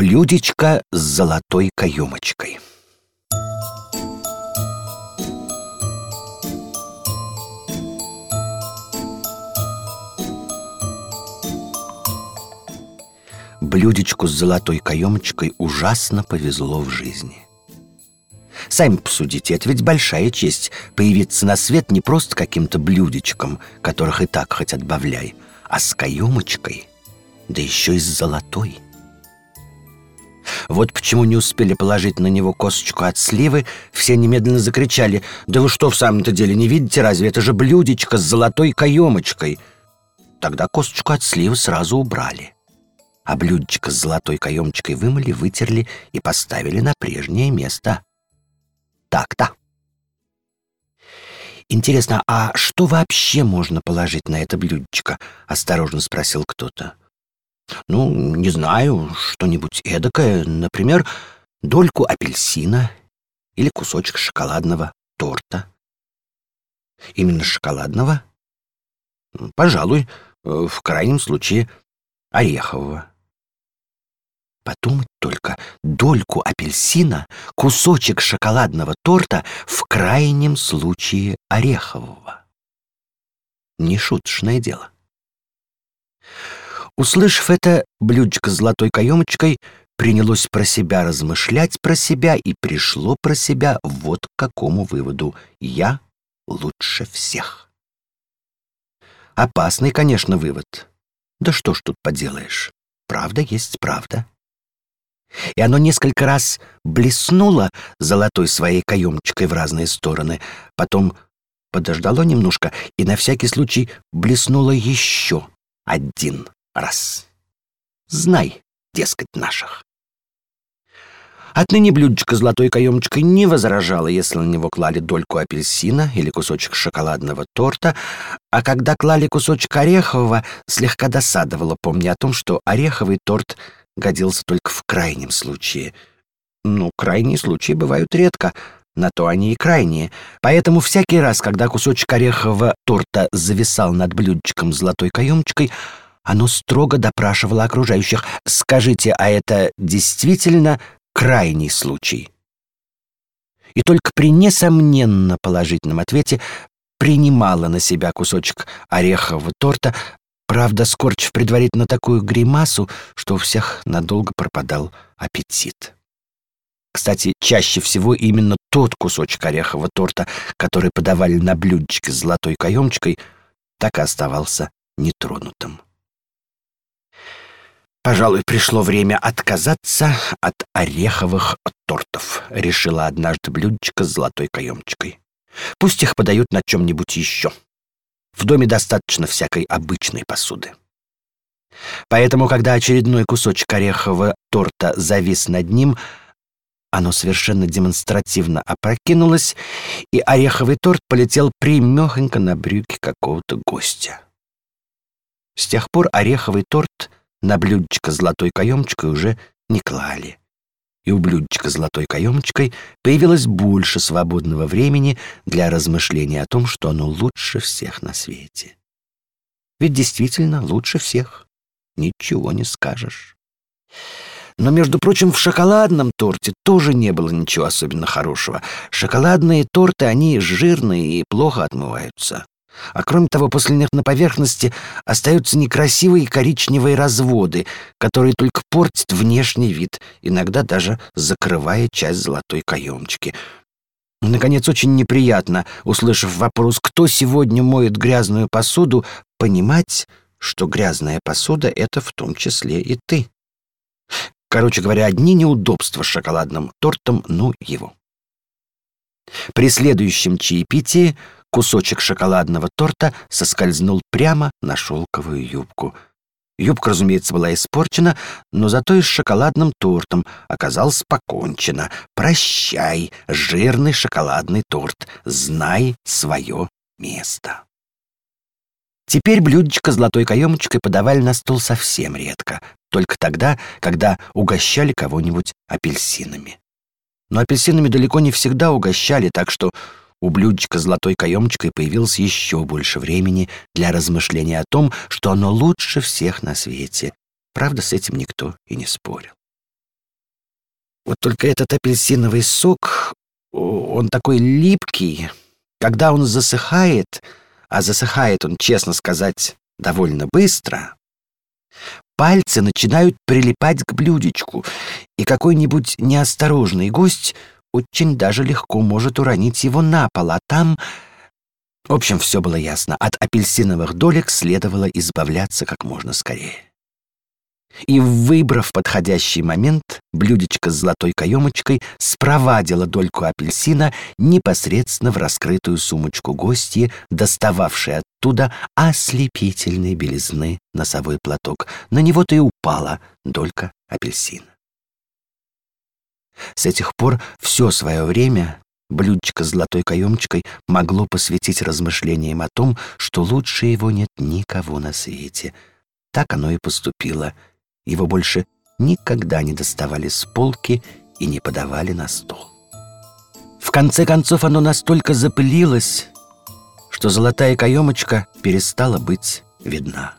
Блюдечко с золотой каемочкой. Блюдечку с золотой каемочкой ужасно повезло в жизни. Сами посудите, это ведь большая честь появиться на свет не просто каким-то блюдечком, которых и так хоть отбавляй, а с каемочкой, да еще и с золотой. Вот почему не успели положить на него косточку от сливы, все немедленно закричали: «Да вы что, в самом-то деле не видите разве? Это же блюдечко с золотой каемочкой!» Тогда косточку от сливы сразу убрали, а блюдечко с золотой каемочкой вымыли, вытерли и поставили на прежнее место. Так-то. «Интересно, а что вообще можно положить на это блюдечко?» — осторожно спросил кто-то. «Ну, не знаю, что-нибудь эдакое, например, дольку апельсина или кусочек шоколадного торта». «Именно шоколадного?» «Пожалуй, в крайнем случае орехового». Подумать только, дольку апельсина, кусочек шоколадного торта, в крайнем случае орехового. Нешуточное дело. Услышав это, блюдечко с золотой каемочкой принялось про себя размышлять про себя и пришло про себя вот к какому выводу: я лучше всех. Опасный, конечно, вывод. Да что ж тут поделаешь, правда есть правда. И оно несколько раз блеснуло золотой своей каемочкой в разные стороны, потом подождало немножко и на всякий случай блеснуло еще один раз. Знай, дескать, наших. Отныне блюдечко с золотой каемочкой не возражало, если на него клали дольку апельсина или кусочек шоколадного торта, а когда клали кусочек орехового, слегка досадовало, помня о том, что ореховый торт годился только в крайнем случае. Ну, крайние случаи бывают редко, на то они и крайние. Поэтому всякий раз, когда кусочек орехового торта зависал над блюдечком с золотой каемочкой, оно строго допрашивало окружающих: «Скажите, а это действительно крайний случай?» И только при несомненно положительном ответе принимало на себя кусочек орехового торта, правда, скорчив предварительно такую гримасу, что у всех надолго пропадал аппетит. Кстати, чаще всего именно тот кусочек орехового торта, который подавали на блюдечке с золотой каемочкой, так и оставался нетронутым. «Пожалуй, пришло время отказаться от ореховых тортов», — решила однажды блюдечко с золотой каемочкой. «Пусть их подают на чем-нибудь еще. В доме достаточно всякой обычной посуды». Поэтому, когда очередной кусочек орехового торта завис над ним, оно совершенно демонстративно опрокинулось, и ореховый торт полетел прямехонько на брюки какого-то гостя. С тех пор ореховый торт на блюдечко с золотой каемочкой уже не клали, и у блюдечка с золотой каемочкой появилось больше свободного времени для размышления о том, что оно лучше всех на свете. Ведь действительно лучше всех, ничего не скажешь. Но, между прочим, в шоколадном торте тоже не было ничего особенно хорошего. Шоколадные торты, они жирные и плохо отмываются. А кроме того, после них на поверхности остаются некрасивые коричневые разводы, которые только портят внешний вид, иногда даже закрывая часть золотой каемочки. Наконец, очень неприятно, услышав вопрос, кто сегодня моет грязную посуду, понимать, что грязная посуда — это в том числе и ты. Короче говоря, одни неудобства с шоколадным тортом, ну его. При следующем чаепитии кусочек шоколадного торта соскользнул прямо на шелковую юбку. Юбка, разумеется, была испорчена, но зато и с шоколадным тортом оказалось покончено. Прощай, жирный шоколадный торт, знай свое место. Теперь блюдечко с золотой каемочкой подавали на стол совсем редко, только тогда, когда угощали кого-нибудь апельсинами. Но апельсинами далеко не всегда угощали, так что у блюдечка с золотой каемочкой появилось еще больше времени для размышления о том, что оно лучше всех на свете. Правда, с этим никто и не спорил. Вот только этот апельсиновый сок, он такой липкий. Когда он засыхает, а засыхает он, честно сказать, довольно быстро, пальцы начинают прилипать к блюдечку, и какой-нибудь неосторожный гость очень даже легко может уронить его на пол, а там... В общем, все было ясно. От апельсиновых долек следовало избавляться как можно скорее. И, выбрав подходящий момент, блюдечко с золотой каемочкой спровадило дольку апельсина непосредственно в раскрытую сумочку гостьи, достававшей оттуда ослепительной белизны носовой платок. На него-то и упала долька апельсина. С этих пор все свое время блюдечко с золотой каемочкой могло посвятить размышлениям о том, что лучше его нет никого на свете. Так оно и поступило. Его больше никогда не доставали с полки и не подавали на стол. В конце концов, оно настолько запылилось, что золотая каемочка перестала быть видна.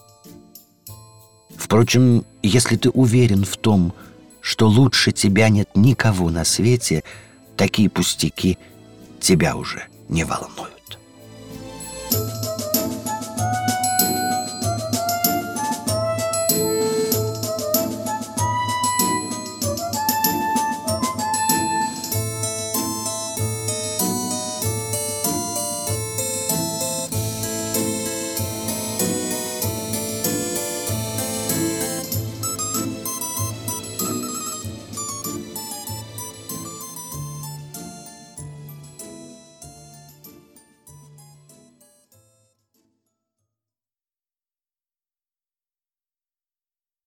Впрочем, если ты уверен в том, что лучше тебя нет никого на свете, такие пустяки тебя уже не волнуют.